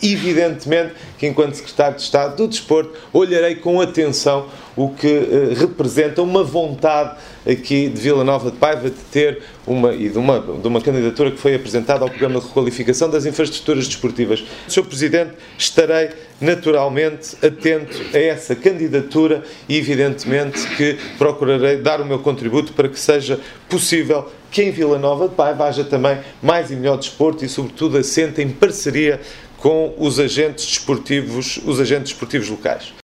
evidentemente que, enquanto Secretário de Estado do Desporto, olharei com atenção o que representa uma vontade aqui de Vila Nova de Paiva de ter de uma candidatura que foi apresentada ao Programa de Requalificação das Infraestruturas Desportivas. Sr. Presidente, estarei naturalmente atento a essa candidatura e, evidentemente, que procurarei dar o meu contributo para que seja possível que em Vila Nova de Paiva haja também mais e melhor desporto e, sobretudo, assente em parceria com os agentes desportivos locais.